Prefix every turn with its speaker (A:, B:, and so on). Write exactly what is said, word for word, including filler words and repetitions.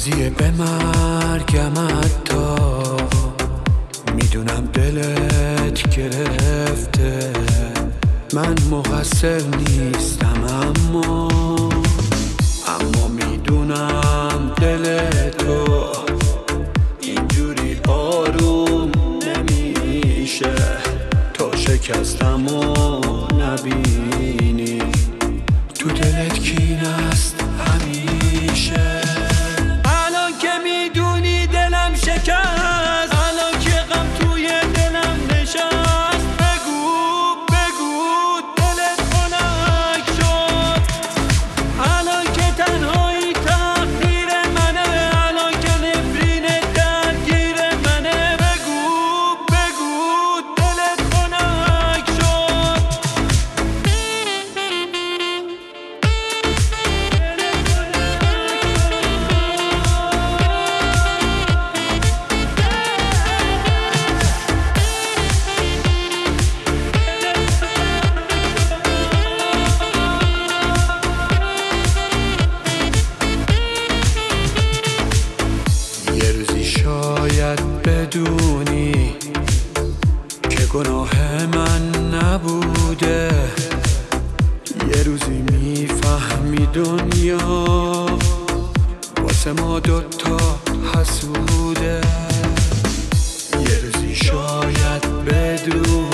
A: راضیه به مرگم حتی میدونم دلت گرفته، من مقصر نیستم اما اما میدونم دل تو اینجوری آروم نمیشه تا شکستم و نبینی تو دلت کین است همیشه. الان که میدونی دلم شکست، الان که غم توی دلم نشست، بگو بگو دلت خنک شد. الان که تنهایی تقدیر منه، الان که نفرینت درگیر منه، بگو بگو دلت خنک شد. یه روزی شاید بدونی که گناه من نبوده، یه روزی میفهمی دنیا واسه ما دوتا حسوده. یه روزی شاید بدونی